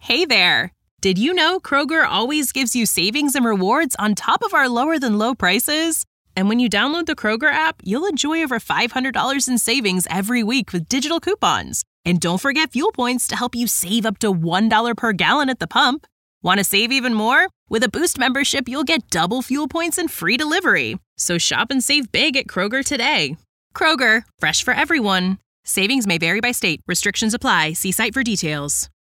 Hey there! Did you know Kroger always gives you savings and rewards on top of our lower-than-low prices? And when you download the Kroger app, you'll enjoy over $500 in savings every week with digital coupons. And don't forget fuel points to help you save up to $1 per gallon at the pump. Want to save even more? With a Boost membership, you'll get double fuel points and free delivery. So shop and save big at Kroger today. Kroger, fresh for everyone. Savings may vary by state. Restrictions apply. See site for details.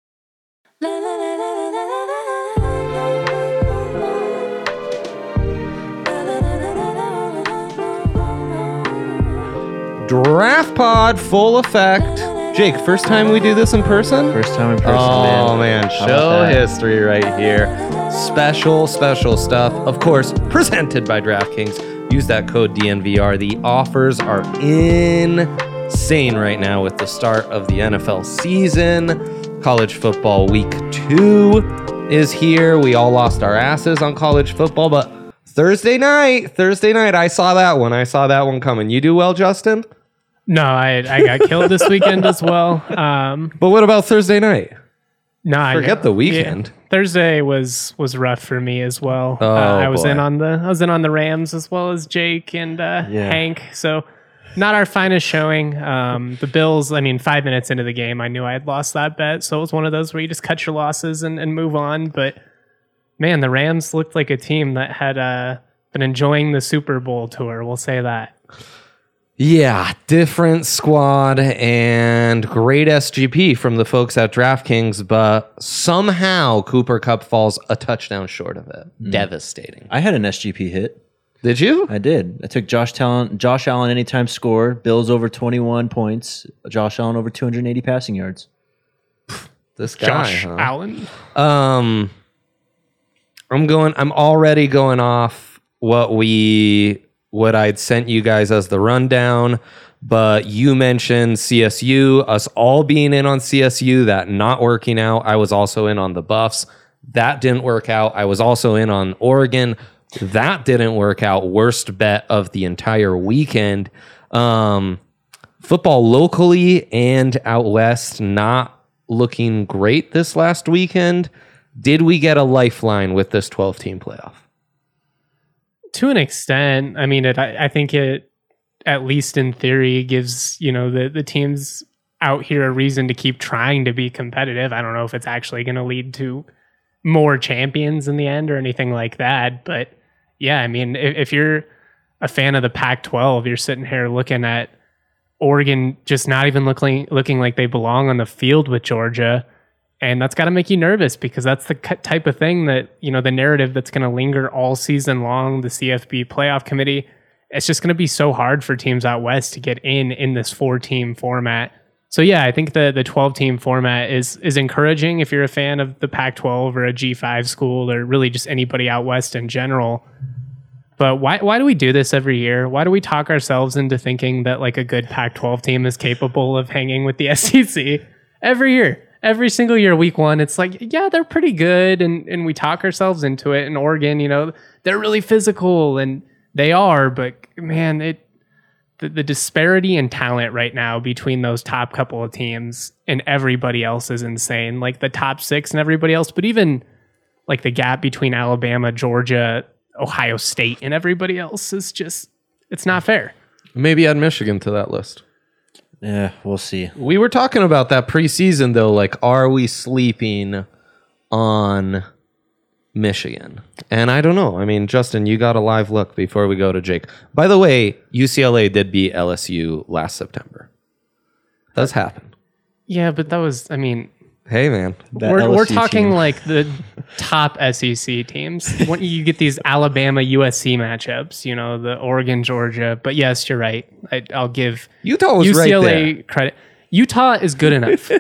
Draft Pod, full effect. Jake, first time we do this in person? First time in person. Oh, man. Show history right here. Special stuff. Of course, presented by DraftKings. Use that code DNVR. The offers are insane right now with the start of the NFL season. College football week 2 is here. We all lost our asses on college football, but Thursday night, I saw that one coming. You do well, Justin? No, I got killed this weekend as well. But what about Thursday night? No, Forget the weekend. Yeah, Thursday was rough for me as well. Oh, I was boy. in on the Rams as well as Jake and Hank. So not our finest showing. The Bills, 5 minutes into the game, I knew I had lost that bet. So it was one of those where you just cut your losses and move on. But man, the Rams looked like a team that had been enjoying the Super Bowl tour. We'll say that. Yeah, different squad and great SGP from the folks at DraftKings, but somehow Cooper Kupp falls a touchdown short of it. Devastating. I had an SGP hit. Did you? I did. I took Josh Allen anytime score, Bills over 21 points, Josh Allen over 280 passing yards. This guy, Josh huh? Allen. I'm already going off what I'd sent you guys as the rundown, but you mentioned CSU, us all being in on CSU, that not working out. I was also in on the Buffs. That didn't work out. I was also in on Oregon. That didn't work out. Worst bet of the entire weekend. Football locally and out west, not looking great this last weekend. Did we get a lifeline with this 12-team playoff? To an extent, I think it, at least in theory, gives the teams out here a reason to keep trying to be competitive. I don't know if it's actually going to lead to more champions in the end or anything like that, but yeah, if you're a fan of the Pac-12, you're sitting here looking at Oregon just not even looking like they belong on the field with Georgia. And that's got to make you nervous because that's the type of thing that, the narrative that's going to linger all season long, the CFB playoff committee, it's just going to be so hard for teams out west to get in this 4-team format. So yeah, I think the 12-team format is encouraging if you're a fan of the Pac-12 or a G5 school or really just anybody out west in general. But why do we do this every year? Why do we talk ourselves into thinking that like a good Pac-12 team is capable of hanging with the SEC every year? Every single year, week 1, it's like, yeah, they're pretty good. And we talk ourselves into it. And Oregon, they're really physical and they are. But man, the disparity in talent right now between those top couple of teams and everybody else is insane. Like the top 6 and everybody else. But even like the gap between Alabama, Georgia, Ohio State and everybody else is just, it's not fair. Maybe add Michigan to that list. Yeah, we'll see. We were talking about that preseason, though. Like, are we sleeping on Michigan? And I don't know. Justin, you got a live look before we go to Jake. By the way, UCLA did beat LSU last September. Does happen. Yeah, but that was, Hey, man. We're talking team. Like the top SEC teams. When you get these Alabama USC matchups, the Oregon Georgia. But yes, you're right. I'll give Utah was UCLA right there. credit. Utah is good enough.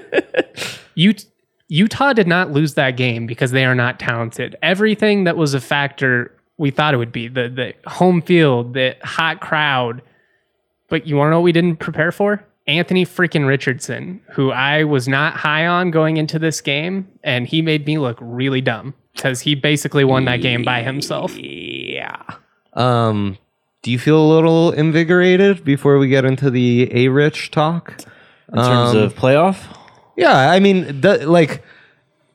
Utah did not lose that game because they are not talented. Everything that was a factor we thought it would be, the home field, the hot crowd. But you want to know what we didn't prepare for? Anthony freaking Richardson, who I was not high on going into this game, and he made me look really dumb because he basically won that game by himself. Yeah. Do you feel a little invigorated before we get into the A-Rich talk? In terms of playoff? Yeah,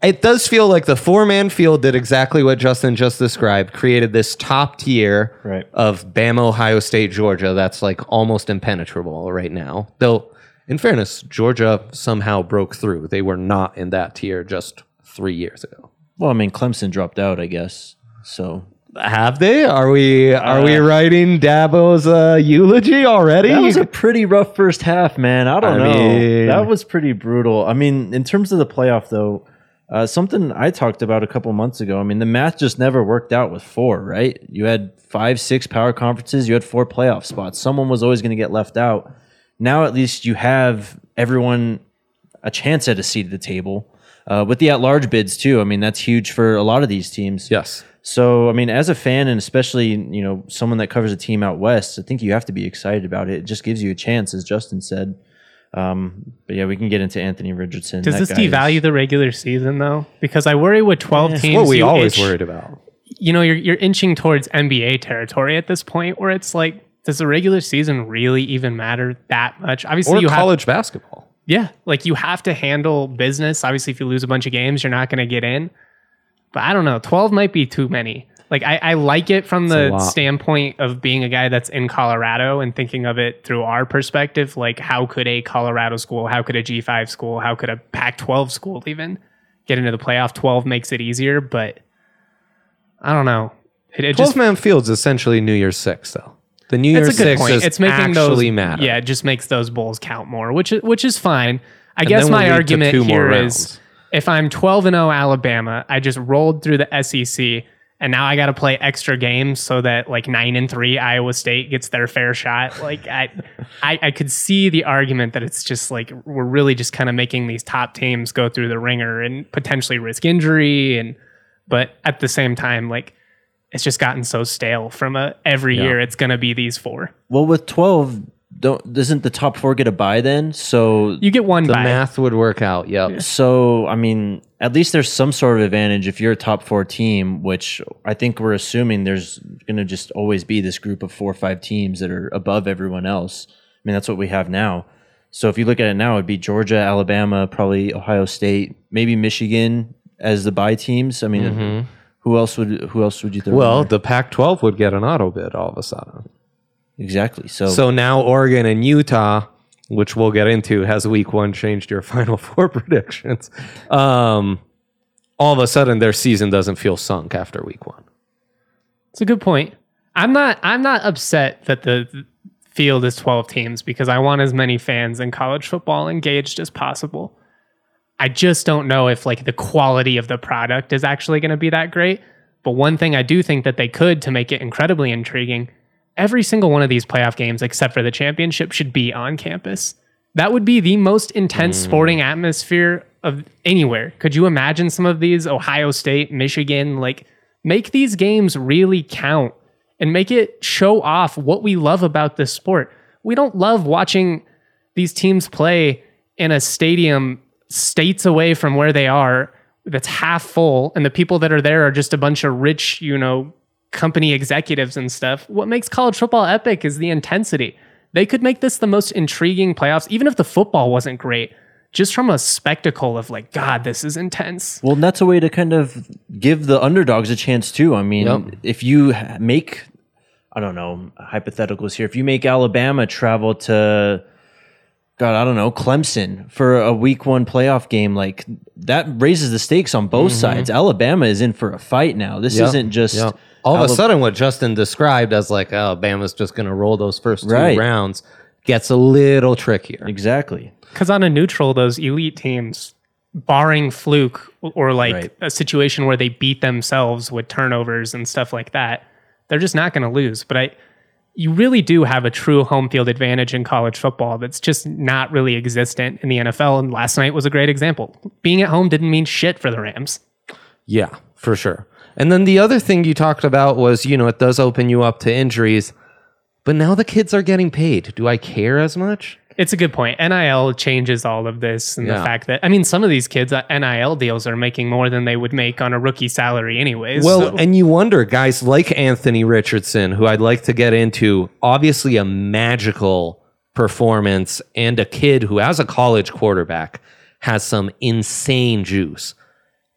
It does feel like the 4-man field did exactly what Justin just described, created this top tier Right. of Bama, Ohio State, Georgia that's like almost impenetrable right now. Though, in fairness, Georgia somehow broke through. They were not in that tier just 3 years ago. Well, I mean, Clemson dropped out, I guess. So Have they? Are we writing Dabo's eulogy already? that was a pretty rough first half, man. I don't know. mean- That was pretty brutal. I mean, in terms of the playoff, though, something I talked about a couple months ago. I mean, the math just never worked out with 4, right? You had 5, 6 power conferences. You had 4 playoff spots. Someone was always going to get left out. Now, at least you have everyone a chance at a seat at the table. With the at-large bids, too. I mean, that's huge for a lot of these teams. Yes. So, I mean, as a fan, and especially, someone that covers a team out west, I think you have to be excited about it. It just gives you a chance, as Justin said. But yeah, we can get into Anthony Richardson. Does That this guy devalue the regular season, though? Because I worry with 12 teams. What we you always inch- worried about. You're inching towards NBA territory at this point, where it's like, does the regular season really even matter that much? Obviously, Or you college basketball. Yeah, like you have to handle business. Obviously, if you lose a bunch of games, you're not going to get in. But I don't know. 12 might be too many. Like I like it from a the lot. standpoint of being a guy that's in Colorado and thinking of it through our perspective. Like, how could a Colorado school, how could a G5 school, how could a Pac-12 school even get into the playoff? 12 makes it easier, but I don't know. It just 12-man field's essentially New Year's 6, though. The New Year's it's a good 6 point. is It's making actually those matter. Yeah, it just makes those bowls count more, which is fine. I And guess then we'll my lead to argument 2 more here rounds. is if I'm 12-0 Alabama, I just rolled through the SEC, and now I got to play extra games so that like 9-3 Iowa State gets their fair shot. Like I could see the argument that it's just like we're really just kind of making these top teams go through the ringer and potentially risk injury, but at the same time, like it's just gotten so stale from every year it's going to be these 4. Well, with 12, doesn't the top 4 get a bye then? So, You get one The bye. math would work out. Yep. so I mean, at least there's some sort of advantage if you're a top 4 team, which I think we're assuming there's going to just always be this group of 4 or 5 teams that are above everyone else. I mean, that's what we have now. So if you look at it now, it'd be Georgia, Alabama, probably Ohio State, maybe Michigan as the bye teams. I mean, who else would you throw? Well, in there? the Pac-12 would get an auto bid all of a sudden. Exactly. So now Oregon and Utah, which we'll get into, has week 1 changed your Final 4 predictions. All of a sudden, their season doesn't feel sunk after week 1. It's a good point. I'm not upset that the field is 12 teams because I want as many fans in college football engaged as possible. I just don't know if like the quality of the product is actually going to be that great. But one thing I do think that they could to make it incredibly intriguing, every single one of these playoff games, except for the championship, should be on campus. That would be the most intense sporting atmosphere of anywhere. Could you imagine some of these? Ohio State, Michigan, like make these games really count and make it show off what we love about this sport. We don't love watching these teams play in a stadium states away from where they are that's half full, and the people that are there are just a bunch of rich, company executives and stuff. What makes college football epic is the intensity. They could make this the most intriguing playoffs, even if the football wasn't great, just from a spectacle of like, God, this is intense. Well, and that's a way to kind of give the underdogs a chance too. I mean, if you make, I don't know, hypotheticals here, if you make Alabama travel to, God, I don't know, Clemson for a week 1 playoff game, like that raises the stakes on both sides. Alabama is in for a fight now. This isn't just all of a sudden what Justin described as like, oh, Bama's just going to roll those first 2 Right. rounds gets a little trickier. Exactly. Because on a neutral, those elite teams, barring fluke or like Right. a situation where they beat themselves with turnovers and stuff like that, they're just not going to lose. But you really do have a true home field advantage in college football that's just not really existent in the NFL. And last night was a great example. Being at home didn't mean shit for the Rams. Yeah, for sure. And then the other thing you talked about was, it does open you up to injuries, but now the kids are getting paid. Do I care as much? It's a good point. NIL changes all of this, and the Yeah. fact that, some of these kids, NIL deals are making more than they would make on a rookie salary anyways. Well, so- and you wonder, guys like Anthony Richardson, who I'd like to get into, obviously a magical performance and a kid who, as a college quarterback, has some insane juice.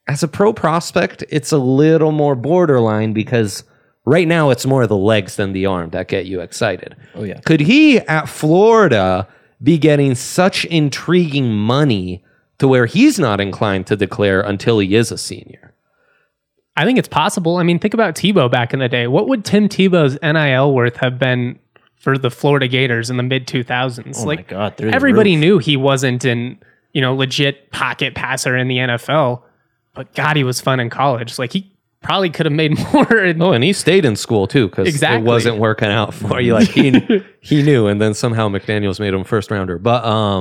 as a pro prospect, it's a little more borderline because right now it's more the legs than the arm that get you excited. Oh, yeah. Could he at Florida be getting such intriguing money to where he's not inclined to declare until he is a senior? I think it's possible. I mean, think about Tebow back in the day. What would Tim Tebow's NIL worth have been for the Florida Gators in the mid 2000s? Oh, my God. Through the everybody roof. knew he wasn't an, legit pocket passer in the NFL, but God, he was fun in college. Like, he probably could have made more. And he stayed in school too because Exactly. it wasn't working out for you. Like he knew, and then somehow McDaniels made him first rounder. But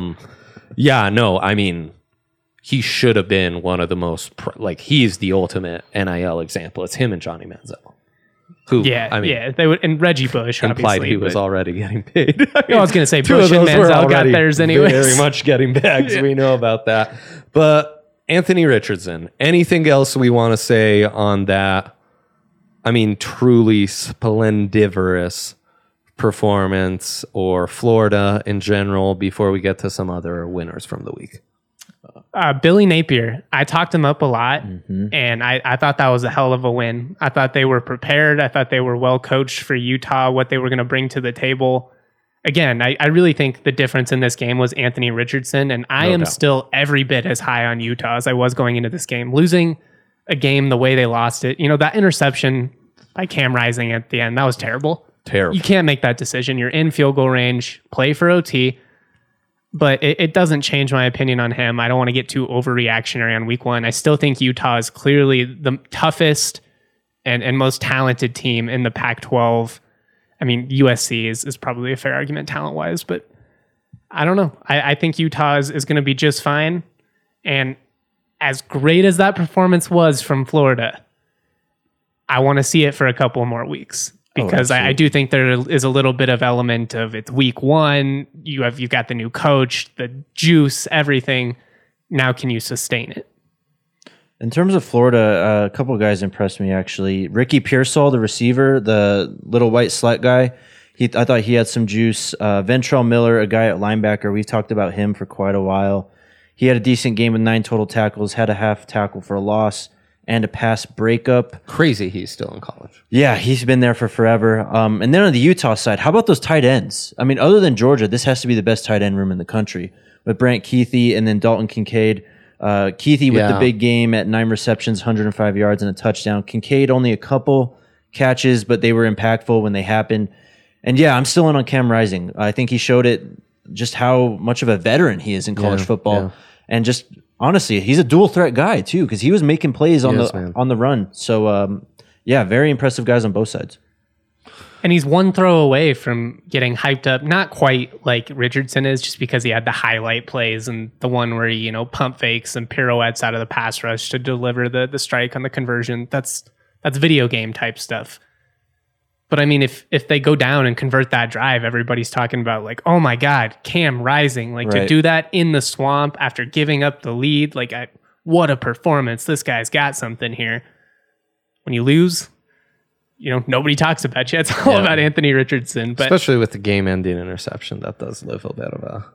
I mean, he should have been one of the most he's the ultimate NIL example. It's him and Johnny Manziel. Who, they would, and Reggie Bush implied obviously, he was already getting paid. I was going to say two Bush of and those were Manziel got already theirs anyways. very much getting bags. We know about that. But Anthony Richardson, anything else we want to say on that? I mean, truly splendiferous performance, or Florida in general, before we get to some other winners from the week. Billy Napier, I talked him up a lot, and I thought that was a hell of a win. I thought they were prepared. I thought they were well coached for Utah, what they were going to bring to the table. Again, I really think the difference in this game was Anthony Richardson, and I am still every bit as high on Utah as I was going into this game. Losing a game the way they lost it, that interception by Cam Rising at the end, that was terrible. Terrible. You can't make that decision. You're in field goal range, play for OT. But it doesn't change my opinion on him. I don't want to get too overreactionary on week one. I still think Utah is clearly the toughest and most talented team in the Pac-12. I mean, USC is probably a fair argument talent-wise, but I don't know. I think Utah is going to be just fine. And as great as that performance was from Florida, I want to see it for a couple more weeks. Because I do think there is a little bit of element of it's week one. You've got the new coach, the juice, everything. Now, can you sustain it? In terms of Florida, a couple of guys impressed me actually. Ricky Pearsall, the receiver, the little white slut guy. I thought he had some juice. Ventrell Miller, a guy at linebacker. We've talked about him for quite a while. He had a decent game with 9 total tackles. Had a half tackle for a loss and a pass breakup. Crazy he's still in college. Yeah, he's been there for forever. And then on the Utah side, how about those tight ends? I mean, other than Georgia, this has to be the best tight end room in the country. With Brant Kuithe and then Dalton Kincaid. Kuithe with the big game at 9 receptions, 105 yards and a touchdown. Kincaid only a couple catches, but they were impactful when they happened. And yeah, I'm still in on Cam Rising. I think he showed it just how much of a veteran he is in college football. Yeah. And just... honestly, he's a dual threat guy too, because he was making plays on the run. So, very impressive guys on both sides. And he's one throw away from getting hyped up, not quite like Richardson is, just because he had the highlight plays and the one where he, pump fakes and pirouettes out of the pass rush to deliver the strike on the conversion. That's video game type stuff. But I mean, if they go down and convert that drive, everybody's talking about like, oh my God, Cam Rising, to do that in the swamp after giving up the lead, what a performance. This guy's got something here. When you lose, nobody talks about you. It's all about Anthony Richardson. But especially with the game-ending interception, that does live a bit of a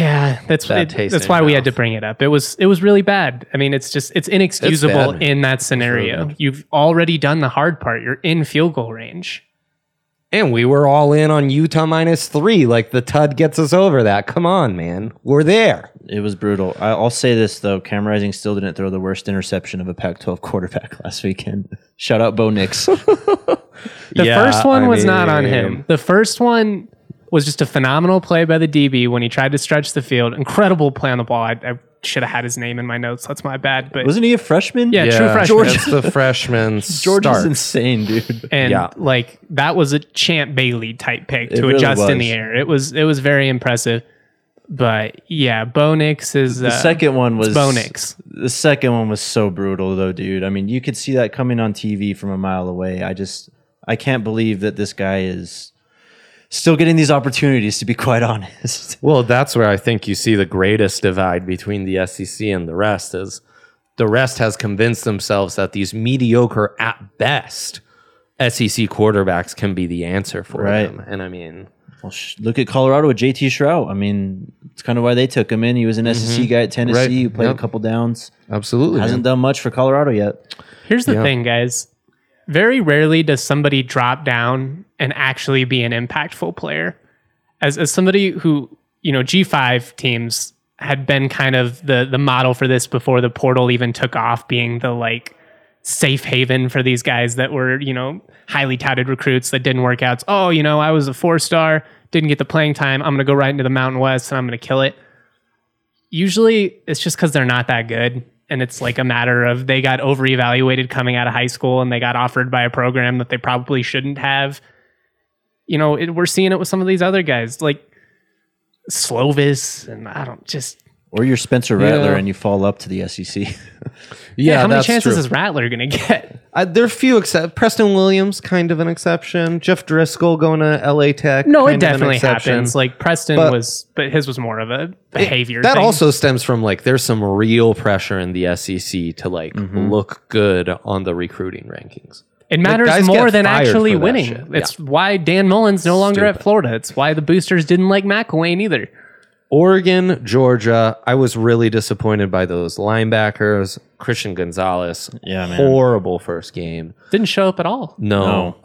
that's why we had to bring it up. It was really bad. I mean, it's inexcusable in that scenario. You've already done the hard part. You're in field goal range. And we were all in on Utah -3. Like, the TUD gets us over that. Come on, man. We're there. It was brutal. I'll say this, though. Cam Rising still didn't throw the worst interception of a Pac-12 quarterback last weekend. Shout out Bo Nix. The first one was not on him. The first one was just a phenomenal play by the DB when he tried to stretch the field. Incredible play on the ball. I should have had his name in my notes. That's my bad. But wasn't he a freshman? Yeah, true freshman. That's the freshman George is insane, dude. And that was a Champ Bailey type pick to adjust in the air. It was very impressive. But yeah, Bo Nix is the second one was Bo Nix. The second one was so brutal though, dude. I mean, you could see that coming on TV from a mile away. I can't believe that this guy is still getting these opportunities, to be quite honest. Well, that's where I think you see the greatest divide between the SEC and the rest is the rest has convinced themselves that these mediocre at best SEC quarterbacks can be the answer for them. And I mean, Well, look at Colorado with JT Shrout. I mean, it's kind of why they took him in. He was an SEC guy at Tennessee Right. who played Yep. a couple downs. Absolutely. Hasn't man. done much for Colorado yet. Here's the Yeah. thing, guys. Very rarely does somebody drop down and actually be an impactful player. As somebody who, G5 teams had been kind of the model for this before the portal even took off, being the like safe haven for these guys that were, highly touted recruits that didn't work out. Oh, I was a 4-star, didn't get the playing time. I'm going to go right into the Mountain West and I'm going to kill it. Usually it's just because they're not that good. And it's like a matter of they got overevaluated coming out of high school and they got offered by a program that they probably shouldn't have. We're seeing it with some of these other guys like Slovis and Or you're Spencer Rattler Yeah. and you fall up to the SEC. Yeah, how many that's chances true. is Rattler going to get? There are few Preston Williams, kind of an exception. Jeff Driscoll going to LA Tech. No, kind it of an definitely exception. happens. Like Preston but his was more of a behavior That thing. also stems from like there's some real pressure in the SEC to like look good on the recruiting rankings. It Like, matters guys more get than fired actually for that winning. shit. It's why Dan Mullen's no longer at Stupid. Florida. It's why the boosters didn't like McElwain either. Oregon, Georgia, I was really disappointed by those linebackers. Christian Gonzalez, Yeah, man. horrible first game. Didn't show up at all. No.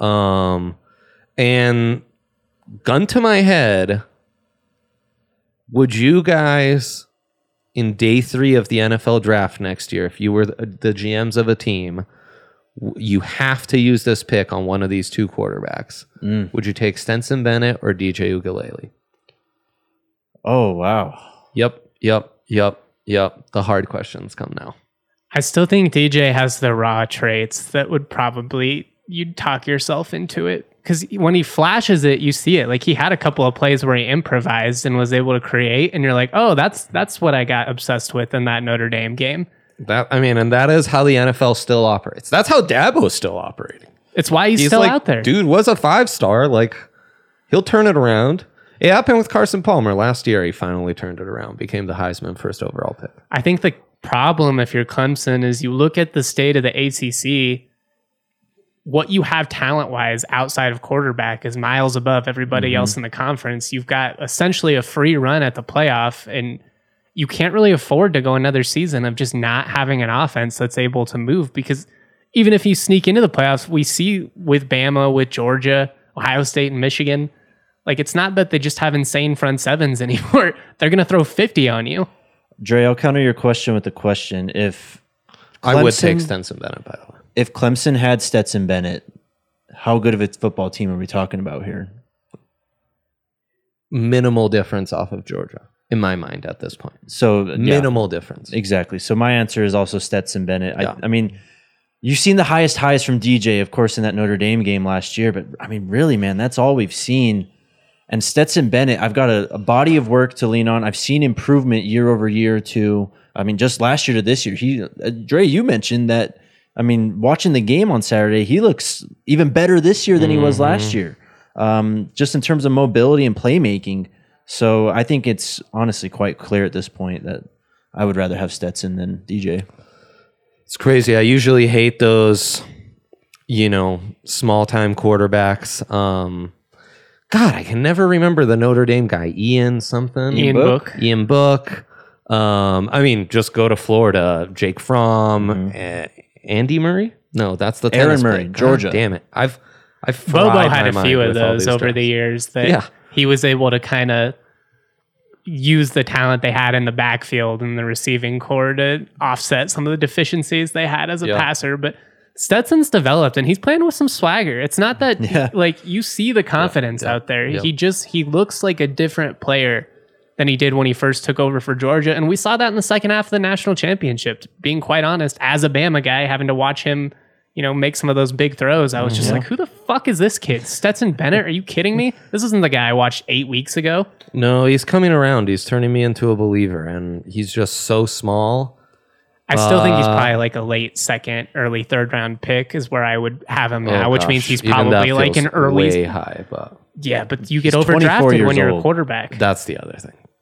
And gun to my head, would you guys in day 3 of the NFL draft next year, if you were the GMs of a team, you have to use this pick on one of these two quarterbacks. Would you take Stetson Bennett or DJ Uiagalelei? Oh, wow. Yep. The hard questions come now. I still think DJ has the raw traits that would probably, you'd talk yourself into it. Because when he flashes it, you see it. Like he had a couple of plays where he improvised and was able to create. And you're like, oh, that's what I got obsessed with in that Notre Dame game. And that is how the NFL still operates. That's how Dabo's still operating. It's why he's still like, out there. Dude was a 5-star. Like, he'll turn it around. It happened with Carson Palmer last year. He finally turned it around, became the Heisman first overall pick. I think the problem if you're Clemson is you look at the state of the ACC, what you have talent-wise outside of quarterback is miles above everybody else in the conference. You've got essentially a free run at the playoff, and you can't really afford to go another season of just not having an offense that's able to move, because even if you sneak into the playoffs, we see with Bama, with Georgia, Ohio State, and Michigan, like it's not that they just have insane front sevens anymore. They're going to throw 50 on you. Dre, I'll counter your question with the question. If I would take Clemson- Stetson Bennett, by the way. If Clemson had Stetson Bennett, how good of a football team are we talking about here? Minimal difference off of Georgia, in my mind, at this point. So yeah, Minimal difference. exactly. So my answer is also Stetson Bennett. Yeah. I mean, you've seen the highest highs from DJ, of course, in that Notre Dame game last year. But I mean, really, man, that's all we've seen. And Stetson Bennett, I've got a body of work to lean on. I've seen improvement year over year too. I mean, just last year to this year. Dre, you mentioned that. I mean, watching the game on Saturday, he looks even better this year than he was last year. Just in terms of mobility and playmaking. So I think it's honestly quite clear at this point that I would rather have Stetson than DJ. It's crazy. I usually hate those, small-time quarterbacks. God, I can never remember the Notre Dame guy. Ian something? Ian Book. Ian Book. Just go to Florida. Jake Fromm. Andy Murray? No, that's the Aaron tennis Murray, player. God Georgia. damn it. I've Bobo fried had my a mind few of with all those these over guys. the years that Yeah. he was able to kind of use the talent they had in the backfield and the receiving core to offset some of the deficiencies they had as a Yeah. passer. But Stetson's developed and he's playing with some swagger. It's not that Yeah. like you see the confidence out there. Yeah. He looks like a different player than he did when he first took over for Georgia. And we saw that in the second half of the national championship. Being quite honest, as a Bama guy, having to watch him, make some of those big throws, I was just like, who the fuck is this kid? Stetson Bennett? Are you kidding me? This isn't the guy I watched 8 weeks ago. No, he's coming around. He's turning me into a believer, and he's just so small. I still think he's probably like a late second, early third round pick is where I would have him now, which means he's Even that probably like feels an early. way high, but Yeah, but you get He's 24 overdrafted years when you're a old. quarterback. that's the other thing.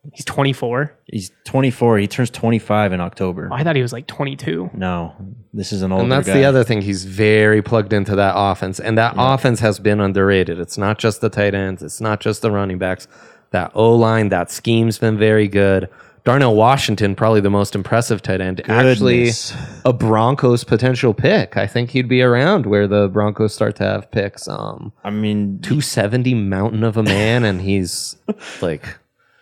He's 24. He's 24. He turns 25 in October. Oh, I thought he was like 22. No, this is an older And that's guy. the other thing. He's very plugged into that offense. And that offense has been underrated. It's not just the tight ends. It's not just the running backs. That O-line, that scheme's been very good. Darnell Washington, probably the most impressive tight end. Goodness. Actually, a Broncos potential pick. I think he'd be around where the Broncos start to have picks. I mean, 270 mountain of a man, and he's like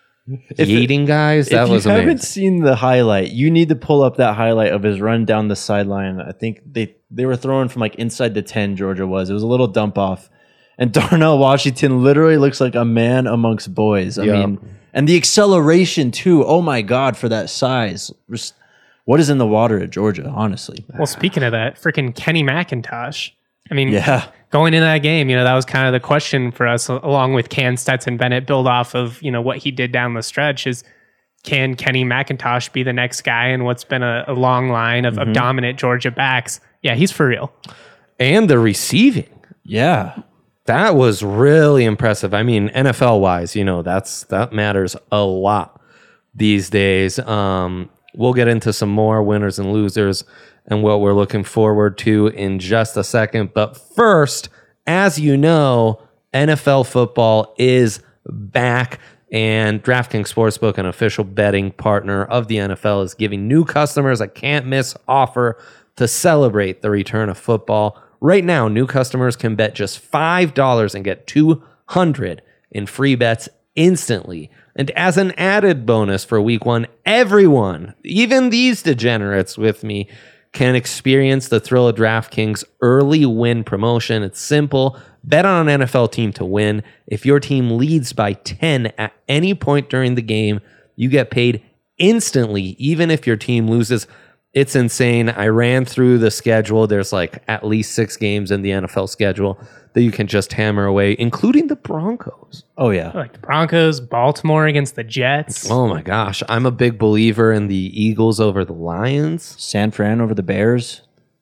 yeeting guys. That was if you haven't amazing. seen the highlight, you need to pull up that highlight of his run down the sideline. I think they were throwing from like inside the 10, Georgia was. It was a little dump off. And Darnell Washington literally looks like a man amongst boys. I mean, and the acceleration too. Oh my God, for that size. Just, what is in the water at Georgia, honestly? Well, speaking of that, freaking Kenny McIntosh. I mean, Yeah. going into that game, that was kind of the question for us, along with can Stetson Bennett build off of, what he did down the stretch is, can Kenny McIntosh be the next guy in what's been a long line of dominant Georgia backs? Yeah, he's for real. And the receiving. Yeah. That was really impressive. I mean, NFL wise, that matters a lot these days. We'll get into some more winners and losers and what we're looking forward to in just a second. But first, as you know, NFL football is back, and DraftKings Sportsbook, an official betting partner of the NFL, is giving new customers a can't-miss offer to celebrate the return of football. Right now, new customers can bet just $5 and get $200 in free bets instantly. And as an added bonus for week 1, everyone, even these degenerates with me, can experience the thrill of DraftKings early win promotion. It's simple. Bet on an NFL team to win. If your team leads by 10 at any point during the game, you get paid instantly, even if your team loses. It's insane. I ran through the schedule. There's like at least 6 games in the NFL schedule that you can just hammer away, including the Broncos. Oh, yeah. Like the Broncos, Baltimore against the Jets. Oh my gosh. I'm a big believer in the Eagles over the Lions. San Fran over the Bears.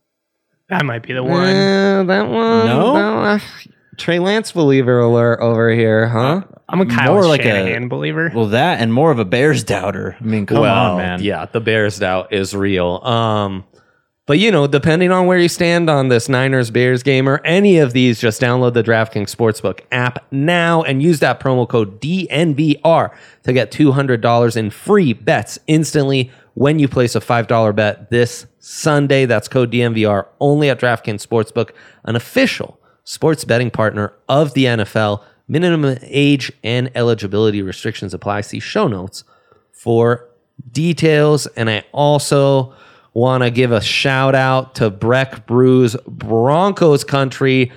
That might be the one. That one. No? Trey Lance believer alert over here, huh? I'm a Kyle More like a- Shanahan believer. Well, that and more of a Bears doubter. I mean, come on, man. Yeah, the Bears doubt is real. But depending on where you stand on this Niners-Bears game or any of these, just download the DraftKings Sportsbook app now and use that promo code DNVR to get $200 in free bets instantly when you place a $5 bet this Sunday. That's code DNVR only at DraftKings Sportsbook, an official sports betting partner of the NFL. Minimum age and eligibility restrictions apply. See show notes for details. And I also want to give a shout out to Breck Brew's Broncos Country.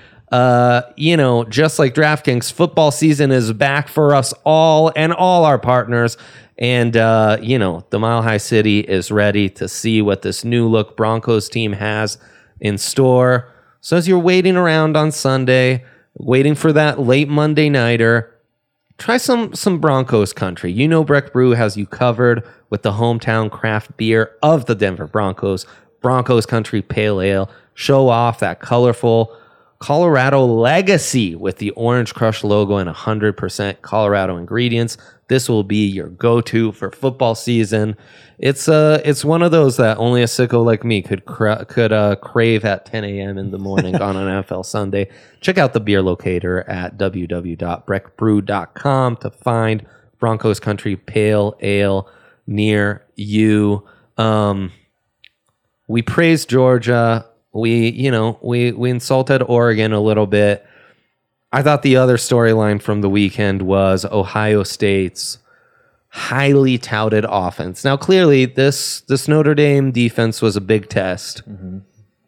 Just like DraftKings, football season is back for us all and all our partners. And, the Mile High City is ready to see what this new look Broncos team has in store. So as you're waiting around on Sunday, waiting for that late Monday nighter, try some Broncos Country. Breck Brew has you covered with the hometown craft beer of the Denver Broncos, Broncos Country Pale Ale. Show off that colorful Colorado legacy with the Orange Crush logo and 100% Colorado ingredients. This will be your go-to for football season. It's one of those that only a sicko like me could crave at 10 a.m. in the morning on an NFL Sunday. Check out the beer locator at www.breckbrew.com to find Broncos Country Pale Ale near you. We praised Georgia. We insulted Oregon a little bit. I thought the other storyline from the weekend was Ohio State's highly touted offense. Now, clearly, this Notre Dame defense was a big test. Mm-hmm.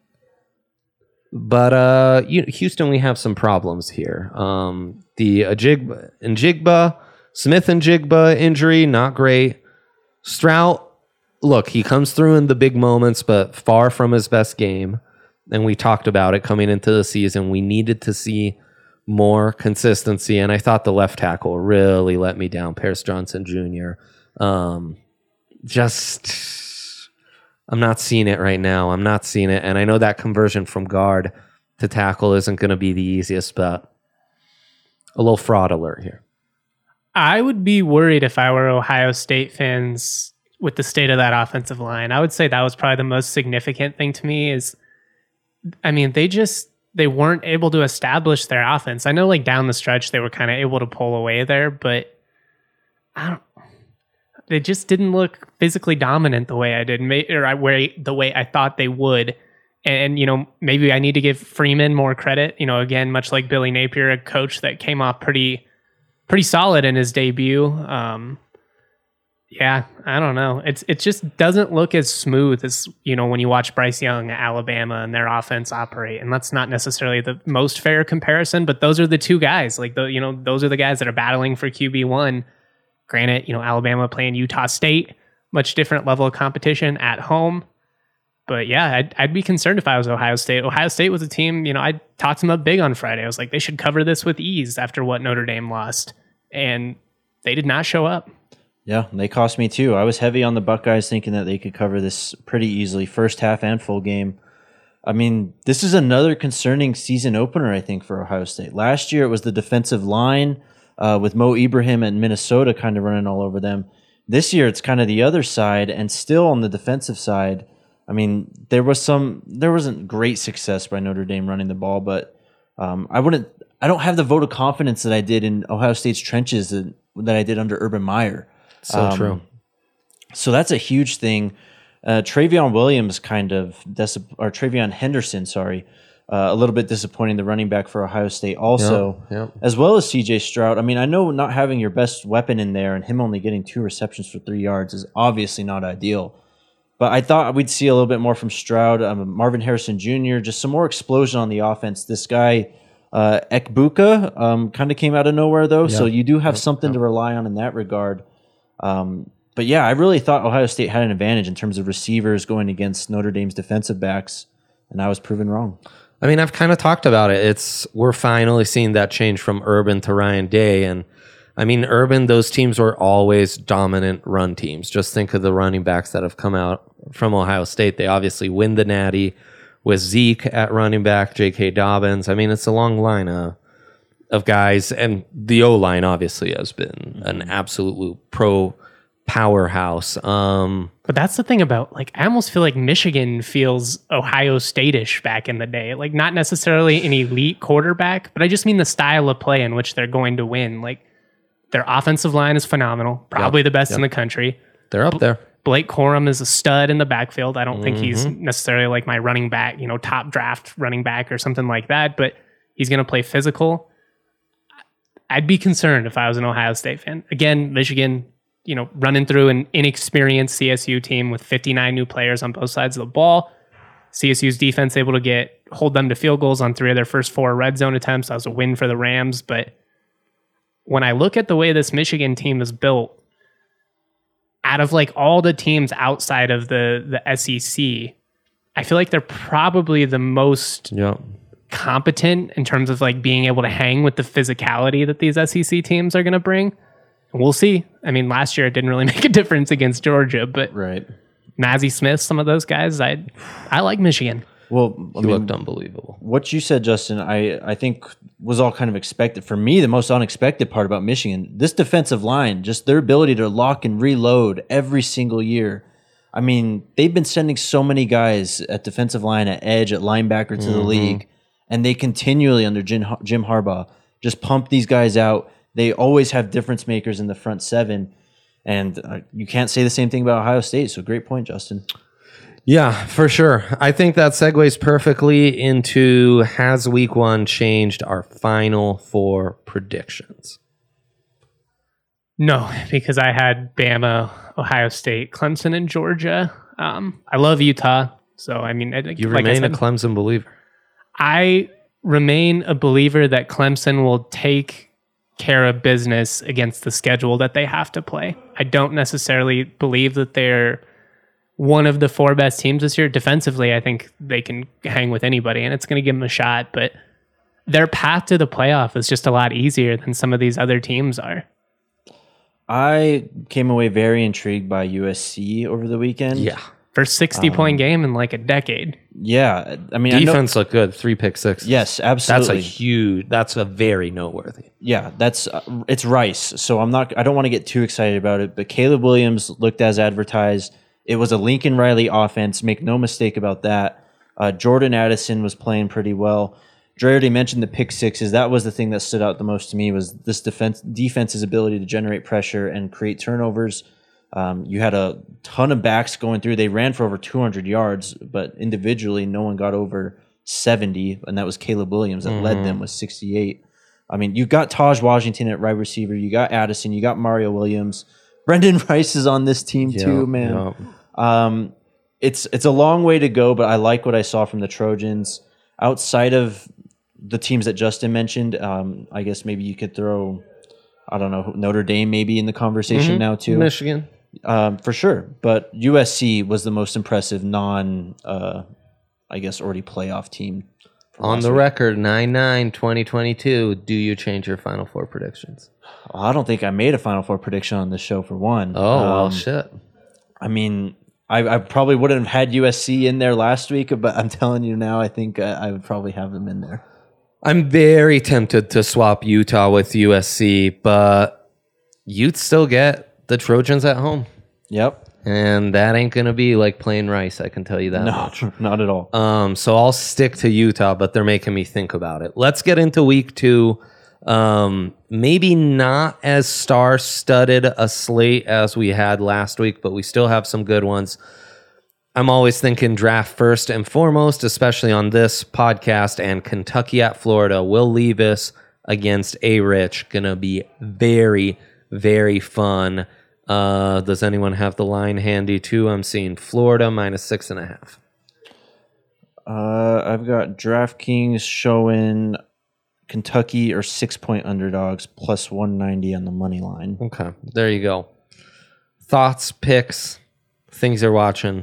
But Houston, we have some problems here. The Smith-Njigba injury, not great. Stroud, look, he comes through in the big moments, but far from his best game. And we talked about it coming into the season. We needed to see more consistency, and I thought the left tackle really let me down, Paris Johnson Jr. I'm not seeing it right now. I'm not seeing it, and I know that conversion from guard to tackle isn't going to be the easiest, but a little fraud alert here. I would be worried if I were Ohio State fans with the state of that offensive line. I would say that was probably the most significant thing to me is, I mean, they weren't able to establish their offense. I know like down the stretch, they were kind of able to pull away there, but they just didn't look physically dominant the way I did, the way I thought they would. And, you know, maybe I need to give Freeman more credit. You know, again, much like Billy Napier, a coach that came off pretty solid in his debut. Yeah, I don't know. It just doesn't look as smooth as, you know, when you watch Bryce Young at Alabama and their offense operate. And that's not necessarily the most fair comparison, but those are the two guys. Like, those are the guys that are battling for QB1. Granted, you know, Alabama playing Utah State, much different level of competition at home. But yeah, I'd be concerned if I was Ohio State. Ohio State was a team, you know, I talked them up big on Friday. I was like, they should cover this with ease after what Notre Dame lost. And they did not show up. Yeah, they cost me too. I was heavy on the Buckeyes thinking that they could cover this pretty easily, first half and full game. I mean, this is another concerning season opener, I think, for Ohio State. Last year, it was the defensive line with Mo Ibrahim and Minnesota kind of running all over them. This year, it's kind of the other side, and still on the defensive side, I mean, there wasn't great success by Notre Dame running the ball, but I don't have the vote of confidence that I did in Ohio State's trenches that I did under Urban Meyer. So true. So that's a huge thing. Travion Henderson, a little bit disappointing, the running back for Ohio State also, as well as CJ Stroud. I mean, I know not having your best weapon in there and him only getting 2 receptions for 3 yards is obviously not ideal. But I thought we'd see a little bit more from Stroud. Marvin Harrison Jr., just some more explosion on the offense. This guy, Ekbuka, kind of came out of nowhere, though. So you do have something to rely on in that regard. But yeah, I really thought Ohio State had an advantage in terms of receivers going against Notre Dame's defensive backs, and I was proven wrong. I mean, I've kind of talked about it. We're finally seeing that change from Urban to Ryan Day. And I mean, Urban, those teams were always dominant run teams. Just think of the running backs that have come out from Ohio State. They obviously win the Natty with Zeke at running back, J.K. Dobbins. I mean, it's a long line of guys. And the O-line obviously has been an absolute pro powerhouse. But that's the thing about, like, I almost feel like Michigan feels Ohio State-ish back in the day. Like, not necessarily an elite quarterback, but I just mean the style of play in which they're going to win. Like, their offensive line is phenomenal, probably the best in the country. They're up there. Blake Corum is a stud in the backfield. I don't think he's necessarily like my running back, you know, top draft running back or something like that, but he's going to play physical. I'd be concerned if I was an Ohio State fan. Again, Michigan, you know, running through an inexperienced CSU team with 59 new players on both sides of the ball. CSU's defense able to hold them to field goals on 3 of their first 4 red zone attempts. That was a win for the Rams. But when I look at the way this Michigan team is built, out of like all the teams outside of the SEC, I feel like they're probably the most competent in terms of like being able to hang with the physicality that these SEC teams are going to bring. And we'll see. I mean, last year it didn't really make a difference against Georgia, but Mazi Smith, some of those guys, I like Michigan. Well, He looked unbelievable. What you said, Justin, I think was all kind of expected. For me, the most unexpected part about Michigan, this defensive line, just their ability to lock and reload every single year. I mean, they've been sending so many guys at defensive line, at edge, at linebacker to the league, and they continually, under Jim Harbaugh, just pump these guys out. They always have difference makers in the front 7, and you can't say the same thing about Ohio State, so great point, Justin. Yeah, for sure. I think that segues perfectly into, has week 1 changed our Final 4 predictions? No, because I had Bama, Ohio State, Clemson, and Georgia. I love Utah, so I mean... You remain a Clemson believer. I remain a believer that Clemson will take care of business against the schedule that they have to play. I don't necessarily believe that they're one of the 4 best teams this year. Defensively, I think they can hang with anybody, and it's going to give them a shot. But their path to the playoff is just a lot easier than some of these other teams are. I came away very intrigued by USC over the weekend. Yeah. First 60-point game in like a decade. Yeah, I mean, Defense looked good. 3 pick sixes. Yes, absolutely. That's a very noteworthy. Yeah, it's Rice. So I don't want to get too excited about it, but Caleb Williams looked as advertised. It was a Lincoln Riley offense. Make no mistake about that. Jordan Addison was playing pretty well. Dre already mentioned the pick sixes. That was the thing that stood out the most to me, was this defense's ability to generate pressure and create turnovers. You had a ton of backs going through. They ran for over 200 yards, but individually, no one got over 70, and that was Caleb Williams that led them with 68. I mean, you got Taj Washington at right receiver. You got Addison. You got Mario Williams. Brendan Rice is on this team too, man. Yep. It's a long way to go, but I like what I saw from the Trojans. Outside of the teams that Justin mentioned, I guess maybe you could throw, I don't know, Notre Dame maybe in the conversation now too. Michigan. For sure. But USC was the most impressive I guess already playoff team. On the record, 9-9, 2022. Do you change your Final Four predictions? I don't think I made a Final Four prediction on this show for one. Oh, well, shit. I mean, I probably wouldn't have had USC in there last week, but I'm telling you now, I think I would probably have them in there. I'm very tempted to swap Utah with USC, but you'd still get the Trojans at home. Yep. And that ain't going to be like playing Rice, I can tell you that much. Not at all. So I'll stick to Utah, but they're making me think about it. Let's get into week 2. Maybe not as star-studded a slate as we had last week, but we still have some good ones. I'm always thinking draft first and foremost, especially on this podcast, and Kentucky at Florida. Will Levis against A-Rich. Going to be very, very fun. Does anyone have the line handy too? I'm seeing Florida -6.5. I've got DraftKings showing Kentucky or 6-point underdogs plus 190 on the money line. Okay, there you go. Thoughts, picks, things you're watching.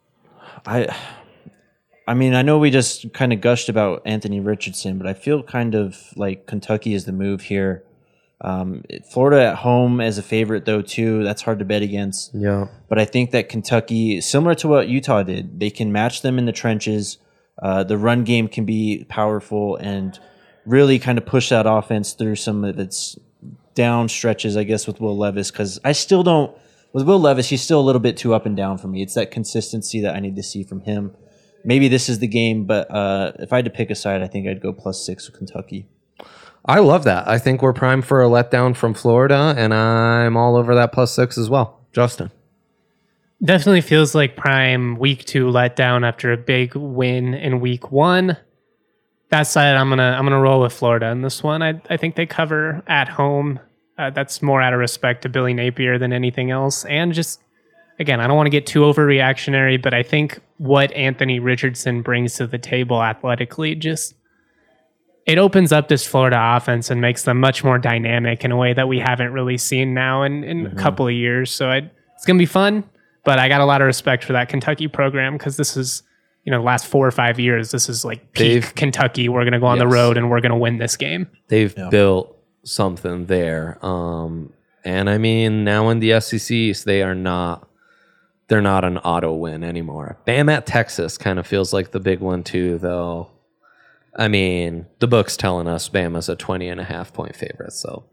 I mean, I know we just kind of gushed about Anthony Richardson, but I feel kind of like Kentucky is the move here. Florida at home as a favorite, though, too. That's hard to bet against. Yeah. But I think that Kentucky, similar to what Utah did, they can match them in the trenches. The run game can be powerful and really kind of push that offense through some of its down stretches, I guess, with Will Levis. Because I still don't, with Will Levis, he's still a little bit too up and down for me. It's that consistency that I need to see from him. Maybe this is the game, but if I had to pick a side, I think I'd go +6 with Kentucky. I love that. I think we're primed for a letdown from Florida, and I'm all over that +6 as well. Justin. Definitely feels like prime week 2 letdown after a big win in week 1. That side, I'm gonna roll with Florida in this one. I think they cover at home. That's more out of respect to Billy Napier than anything else. And just, again, I don't want to get too overreactionary, but I think what Anthony Richardson brings to the table athletically just, it opens up this Florida offense and makes them much more dynamic in a way that we haven't really seen now in a couple of years. So it's going to be fun, but I got a lot of respect for that Kentucky program because this is, the last 4 or 5 years, this is like peak Kentucky. We're going to go on the road and we're going to win this game. They've built something there. And I mean, now in the SEC East, they're not an auto win anymore. Bam at Texas kind of feels like the big one too, though. I mean, the book's telling us Bama's a 20.5-point favorite, so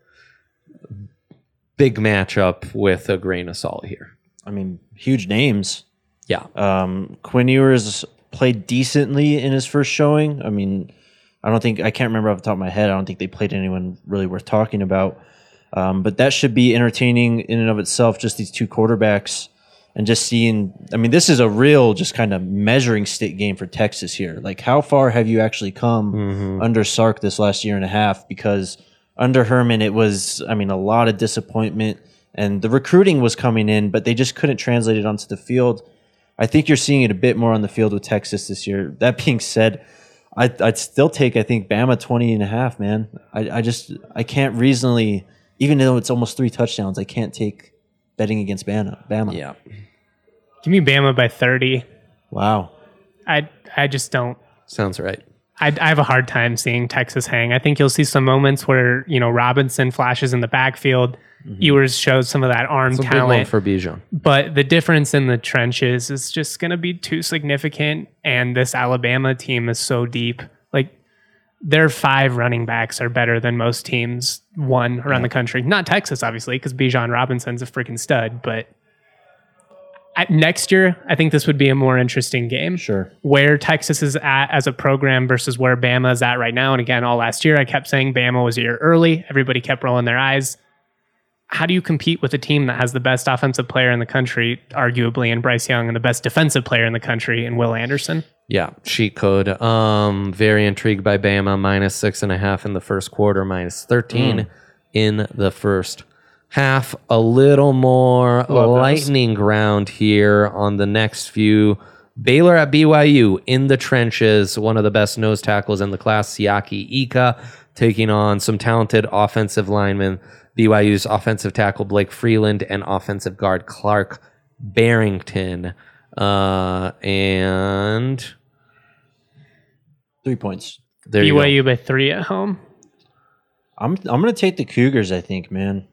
big matchup with a grain of salt here. I mean, huge names. Yeah. Quinn Ewers played decently in his first showing. I mean, I can't remember off the top of my head. I don't think they played anyone really worth talking about. But that should be entertaining in and of itself, just these two quarterbacks. And just seeing, I mean, this is a real just kind of measuring stick game for Texas here. Like, how far have you actually come under Sark this last year and a half? Because under Herman, it was, I mean, a lot of disappointment. And the recruiting was coming in, but they just couldn't translate it onto the field. I think you're seeing it a bit more on the field with Texas this year. That being said, I'd still take, I think, Bama 20.5, man. I can't reasonably, even though it's almost 3 touchdowns, I can't take betting against Bama. Yeah. Give me Bama by 30. Wow. I just don't. Sounds right. I have a hard time seeing Texas hang. I think you'll see some moments where, Robinson flashes in the backfield. Ewers shows some of that arm It's a big one talent. for Bijan. But the difference in the trenches is just going to be too significant. And this Alabama team is so deep. Like, their 5 running backs are better than most teams, around the country. Not Texas, obviously, because Bijan Robinson's a freaking stud. But next year, I think this would be a more interesting game. Sure. Where Texas is at as a program versus where Bama is at right now. And again, all last year, I kept saying Bama was a year early. Everybody kept rolling their eyes. How do you compete with a team that has the best offensive player in the country, arguably, in Bryce Young, and the best defensive player in the country in Will Anderson? Yeah, cheat code. Very intrigued by Bama, -6.5 in the first quarter, -13 in the first half. A little more lightning ground here on the next few. Baylor at BYU in the trenches. One of the best nose tackles in the class, Siaki Ika, taking on some talented offensive linemen. BYU's offensive tackle Blake Freeland and offensive guard Clark Barrington. And 3 points. there you go. BYU by 3 at home. I'm gonna take the Cougars. I think, man.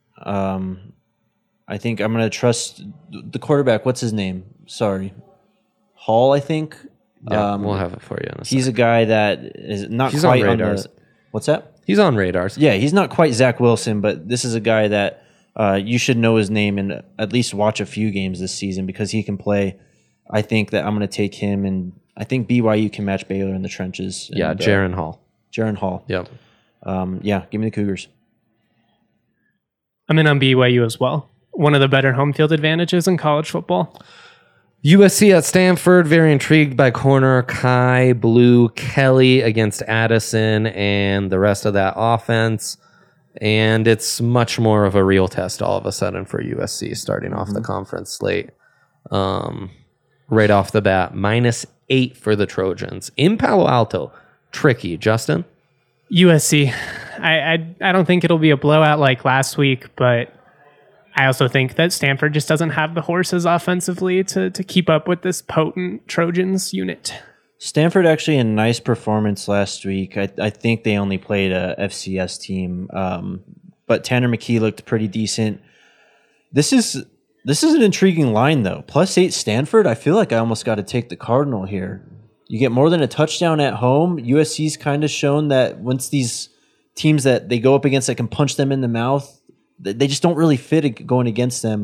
I think I'm gonna trust the quarterback. What's his name? Sorry, Hall. I think. Yeah, we'll have it for you in a He's second. a guy that is not He's quite on on radars. the. What's that? He's on radars. Yeah, he's not quite Zach Wilson, but this is a guy that you should know his name and at least watch a few games this season because he can play. I think that I'm going to take him, and I think BYU can match Baylor in the trenches. Yeah, and, Jaron Hall. Jaron Hall. Yep. Yeah, give me the Cougars. I'm in on BYU as well. One of the better home field advantages in college football. USC at Stanford, very intrigued by corner Kai Blue Kelly against Addison and the rest of that offense. And it's much more of a real test all of a sudden for USC starting off the conference slate. Right off the bat, -8 for the Trojans. In Palo Alto, tricky. Justin? USC. I don't think it'll be a blowout like last week, but I also think that Stanford just doesn't have the horses offensively to keep up with this potent Trojans unit. Stanford actually a nice performance last week. I think they only played a FCS team, but Tanner McKee looked pretty decent. This is an intriguing line though. +8 Stanford. I feel like I almost got to take the Cardinal here. You get more than a touchdown at home. USC's kind of shown that once these teams that they go up against that can punch them in the mouth, they just don't really fit going against them.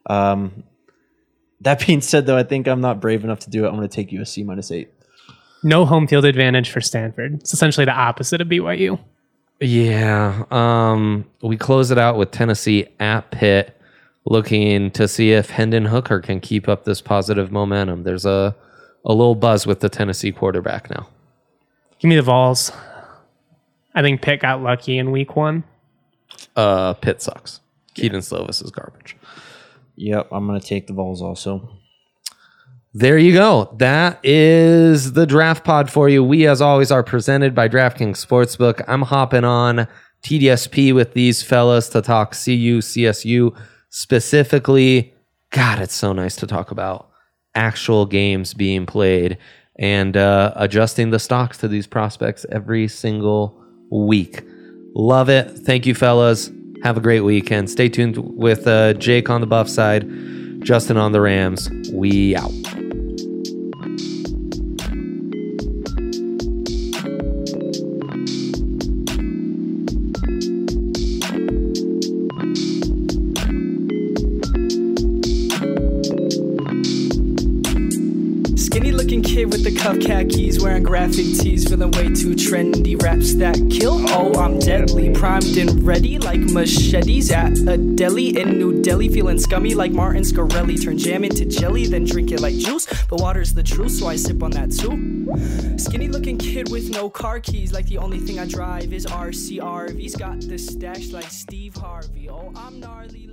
That being said, though, I think I'm not brave enough to do it. I'm going to take USC -8. No home field advantage for Stanford. It's essentially the opposite of BYU. Yeah. We close it out with Tennessee at Pitt, looking to see if Hendon Hooker can keep up this positive momentum. There's a little buzz with the Tennessee quarterback now. Give me the Vols. I think Pitt got lucky in week 1. Pitt sucks. Keaton Slovis is garbage. Yep, I'm going to take the Vols also. There you go. That is the draft pod for you. We, as always, are presented by DraftKings Sportsbook. I'm hopping on TDSP with these fellas to talk CU, CSU specifically. God, it's so nice to talk about actual games being played and adjusting the stocks to these prospects every single week. Love it. Thank you, fellas. Have a great weekend. Stay tuned with Jake on the Buff side, Justin on the Rams. We out. Skinny looking kid with the cuff khakis, wearing graphic tees, feeling way too trendy. Raps that kill, oh I'm deadly, primed and ready like machetes at a deli in New Delhi. Feeling scummy like Martin Scarelli, turn jam into jelly, then drink it like juice. But water's the truth, so I sip on that too. Skinny looking kid with no car keys, like the only thing I drive is RCRV's got the stash like Steve Harvey. Oh I'm gnarly.